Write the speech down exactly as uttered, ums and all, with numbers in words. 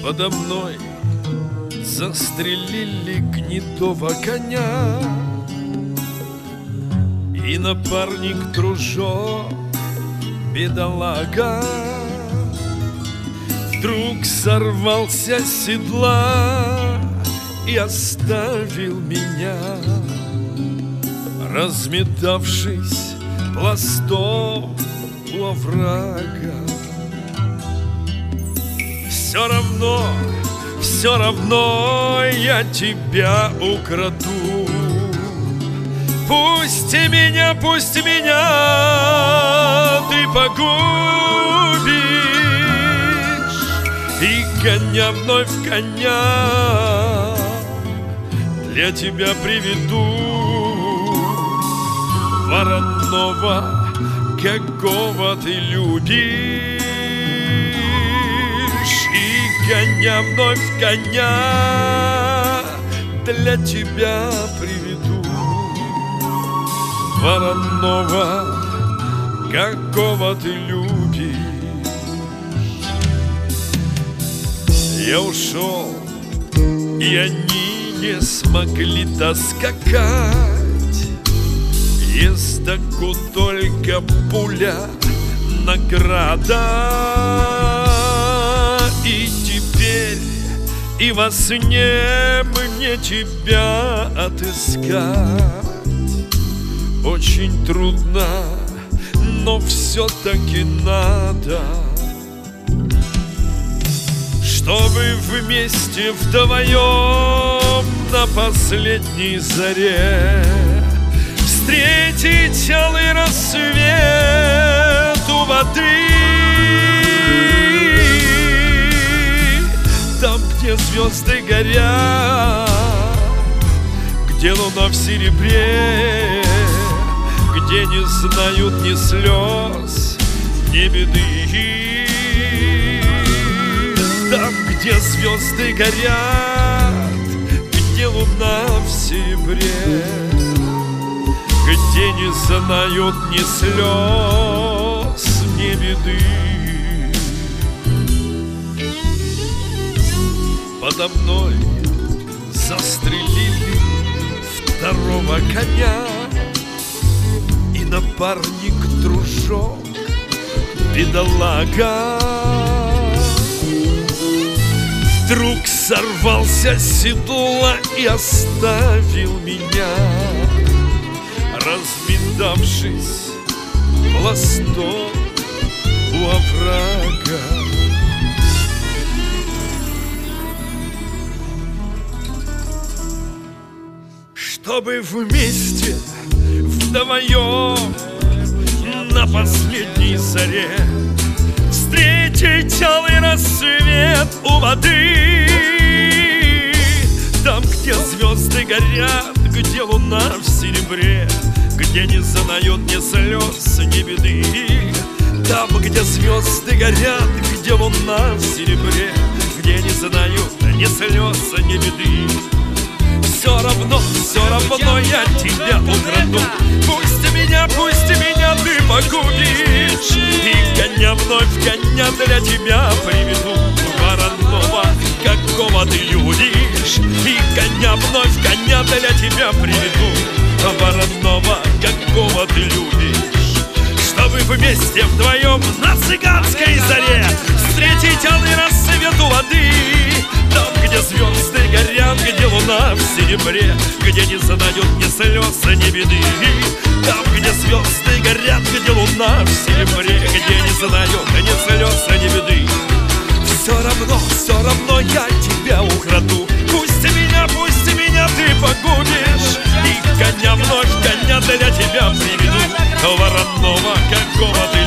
Подо мной застрелили гнедого коня, и напарник дружок, бедолага, вдруг сорвался с седла и оставил меня, разметавшись пластом у оврага. Все равно, все равно я тебя украду. Пусть меня, пусть меня ты погубишь, и коня вновь коня для тебя приведу. Вороного, какого ты любишь, и коня вновь коня для тебя приведу. Вороного, какого ты любишь. Я ушел, и они не смогли доскакать. Ездаку только пуля награда. И теперь и во сне мне тебя отыскать очень трудно, но все-таки надо, чтобы вместе вдвоем на последней заре встретить алый рассвет у воды. Там, где звезды горят, где луна в серебре, где не знают ни слез, ни беды. Там, где звезды горят, где луна в серебре, где не знают ни слез, ни беды. Подо мной застрелили второго коня, и напарник дружок, бедолага, вдруг сорвался с седла и оставил меня, разметавшись пластом у оврага. Чтобы вместе вдвоем на последней заре встретить алый рассвет у воды. Там, где звезды горят, где луна в серебре, где не знают ни слез, ни беды. Там, где звезды горят, где луна в серебре, где не знают ни слез, ни беды. Все равно, все равно я тебя украду. Пусть меня, пусть меня ты погубишь, и коня вновь коня для тебя приведу. Вороного, какого ты любишь, и коня вновь коня для тебя приведу. Вороного, какого ты любишь, чтобы вместе вдвоем на цыганской заре встретить алый рассвет у воды. Там, где звезды горят, где луна в серебре, где не знают ни слез, ни беды. Там, где звезды горят, где луна в серебре, где не знают ни слез, ни беды. Все равно, все равно я тебя украду. Пусть меня, пусть меня ты погубишь, и коня вновь коня для тебя приведу. Вороного, какого ты